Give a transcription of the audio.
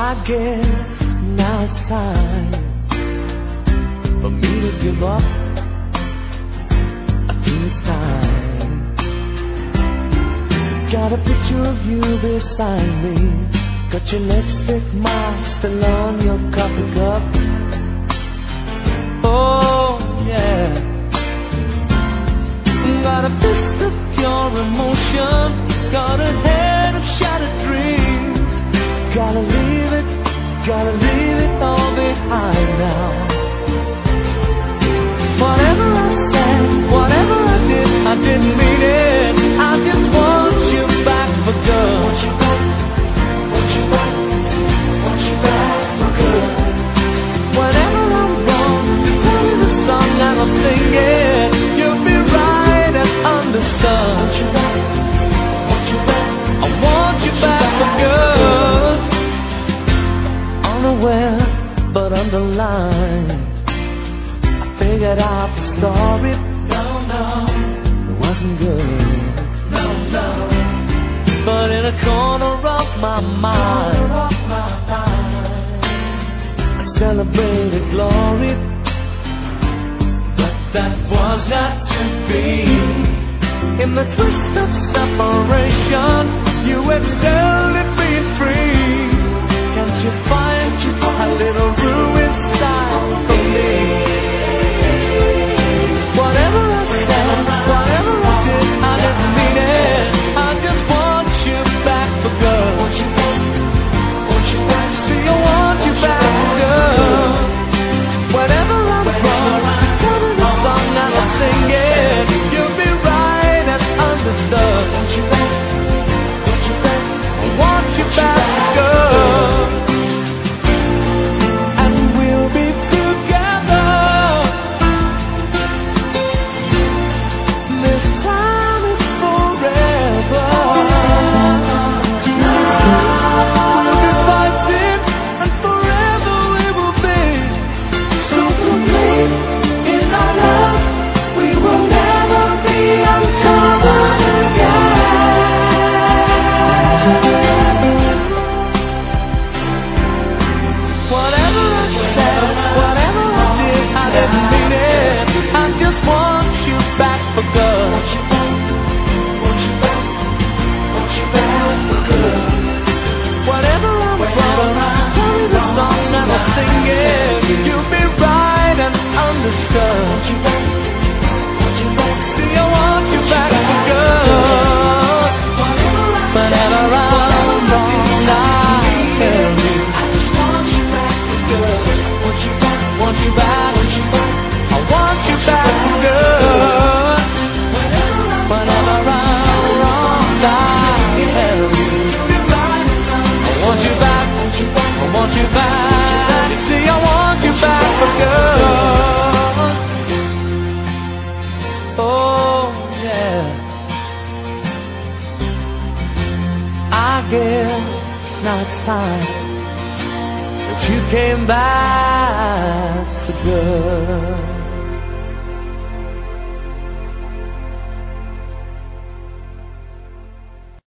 I guess now it's time for me to give up. I think it's time. Got a picture of you beside me. Got your lipstick mark still on your coffee cup. Oh yeah. Got a fist of pure emotion. Got a head of shattered dreams. Gotta leave it all behind now. Whatever I said, whatever I did, I didn't mean it. I just want you back for good. Want you back for good. Whenever I'm wrong, just tell me the song and I'll sing it. You'll be right and understood. Want you back, I want you back for good. Unaware but underlined, I figured out the story. No, it wasn't good. No. But in a corner of my mind, I celebrated glory. But that was not to be. In the twist of separation, you excelled at being free. Can't you find a little room inside for me? Whatever I said, whatever I did, I didn't mean it. I just want you back for good. Want you back. See, I want you back for good. Whenever I'm wrong, just tell me the song and I'll sing it. You'll be right and understood. Want you back. I want you back for good. And we'll be together. This time is forever. We'll be fighting and forever we will be. So complete in our love, we will never be uncovered again. Whatever I said, whatever I did, I didn't mean it. I just want you back for good. Want you back for good. Whatever I'm wrong, tell me the song and I'll sing it. You'll be right and understood. Want you back. See, I want you back for good. Whenever I'm wrong, I tell you. Want you back, I want you back for good. Whenever I'm wrong, I tell you. I want you back, I want you back. See, I want you back for good. Oh yeah. I guess now it's time that you came back for good.